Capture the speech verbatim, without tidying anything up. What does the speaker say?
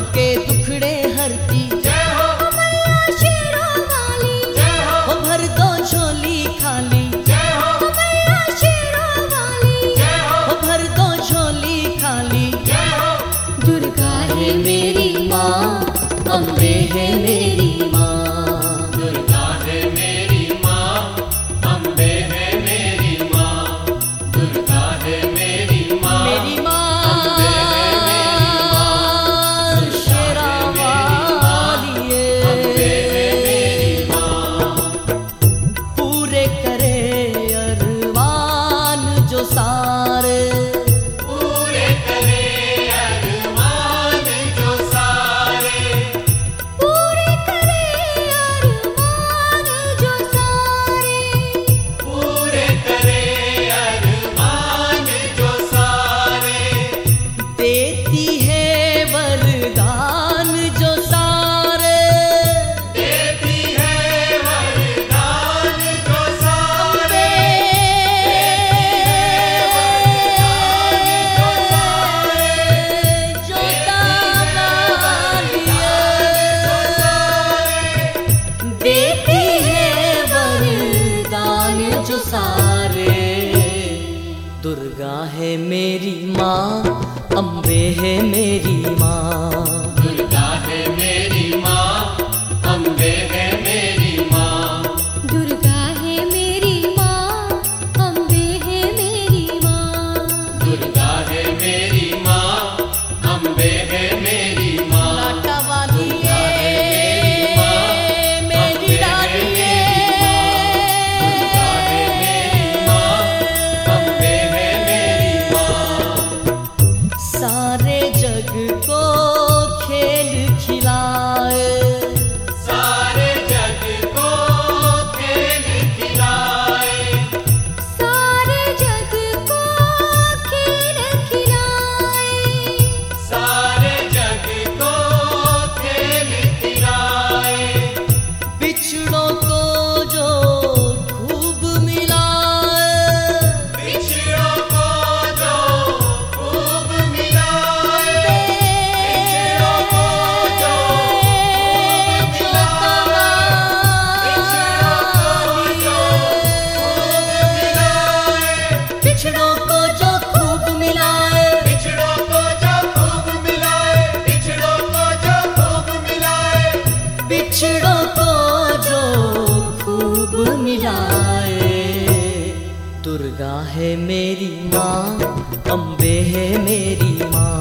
के दुखड़े हरती, जय हो मैया शेरों वाली, जय हो ओ भर दो झोली खाली, जय हो मैया शेरों वाली, जय हो ओ भर दो झोली खाली। जय हो दुर्गा है मेरी माँ, अम्बे है मेरी माँ, दुर्गा है मेरी माँ, अम्बे है मेरी माँ, दुर्गा है मेरी माँ, मेरी माँ अम्बे है मेरी माँ, शेरा वाली अम्बे है मेरी है। माँ। पूरे करे अरमान जो सारे, पूरे करे अरमान जो सारे, पूरे करे अरमान जो सारे, पूरे करे अरमान जो सारे, देती है वरदान जो सारे, देती है वरदान जो सारे, जो तावालिए देती है वरदान जो सारे। दुर्गा है मेरी माँ, अम्बे है मेरी माँ, दुर्गा है मेरी माँ, अम्बे है मेरी माँ, दुर्गा है मेरी माँ, अम्बे है मेरी माँ, दुर्गा है मेरी माँ, अम्बे है मेरी माँ, लाटा वाली है मेरी रानी है, दुर्गा है मेरी माँ, अम्बे है मेरी माँ। सारे जग को खेल खिलाए, सारे जग को खेल खिलाए, सारे जग को खेल खिलाए, सारे जग को खेल खिलाए, बिछड़ों को जो खूब मिलाए, बिछड़ों को जो खूब मिलाए, बिछड़ों को जो खूब मिलाए, बिछड़ों को जो खूब मिलाए, बिछड़ों को जो खूब मिलाए, बिछड़ों को जो खूब मिलाए, बिछड़ों को जो खूब मिलाए। दुर्गा है मेरी माँ, अम्बे है मेरी माँ,